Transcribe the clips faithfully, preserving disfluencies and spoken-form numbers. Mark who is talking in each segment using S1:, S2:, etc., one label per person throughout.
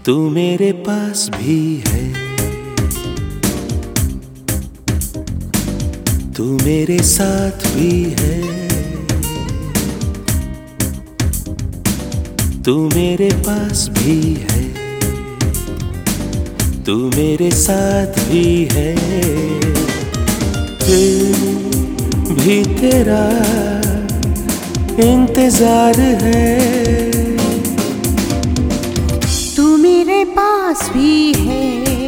S1: तू मेरे पास भी है, तू मेरे साथ भी है, तू मेरे पास भी है, तू मेरे साथ भी है। फिर भी तेरा इंतजार है,
S2: तू मेरे पास भी है,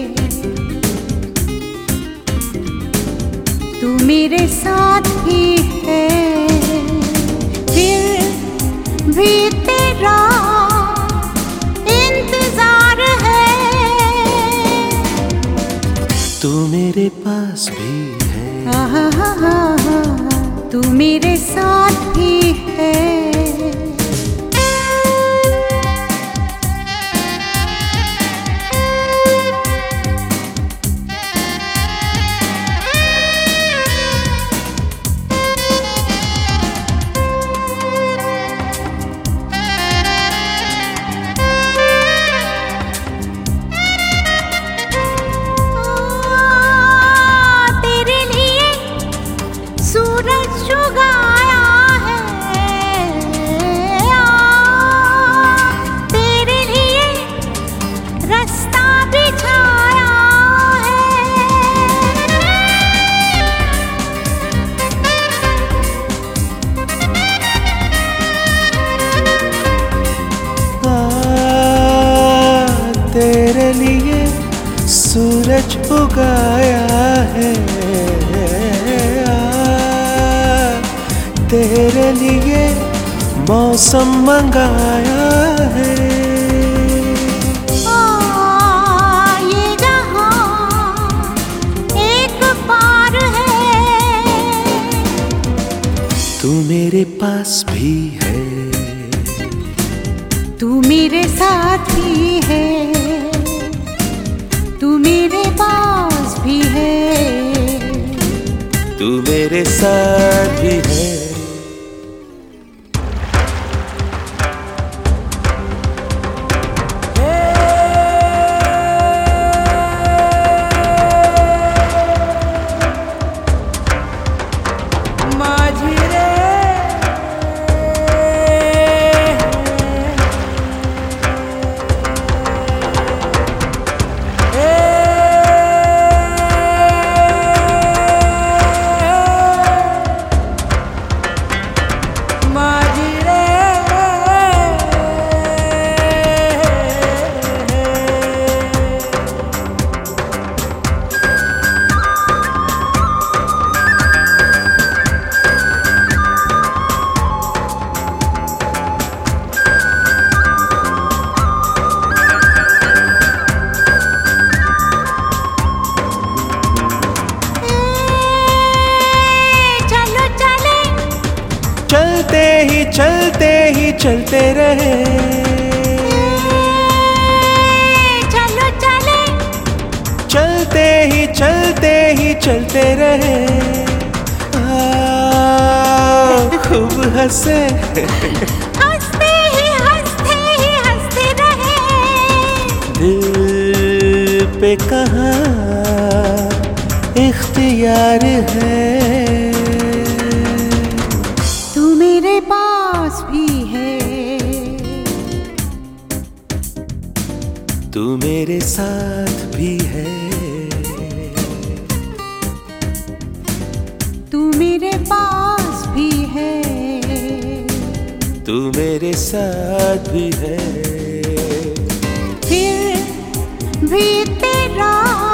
S2: तू मेरे साथ भी है। फिर भी तेरा इंतजार है,
S1: तू मेरे पास भी है,
S2: आहा हा हा हा, तू मेरे साथ भी है।
S1: तेरे लिए सूरज उगाया है, तेरे लिए मौसम मंगाया है।
S2: आ, ये जहां एक पार है,
S1: तू मेरे पास भी है,
S2: तू मेरे साथ भी है, तू मेरे पास भी है,
S1: तू मेरे साथ भी है। चलते ही चलते ही चलते रहे,
S2: चलो चले,
S1: चलते ही चलते ही चलते रहे। आ, खूब हंसे,
S2: हंसते ही हंसते ही हंसते रहे।
S1: दिल पे कहाँ इख्तियार है,
S2: मेरे पास भी है,
S1: तू मेरे साथ भी है,
S2: तू मेरे पास भी है,
S1: तू मेरे साथ भी है।
S2: फिर भी तेरा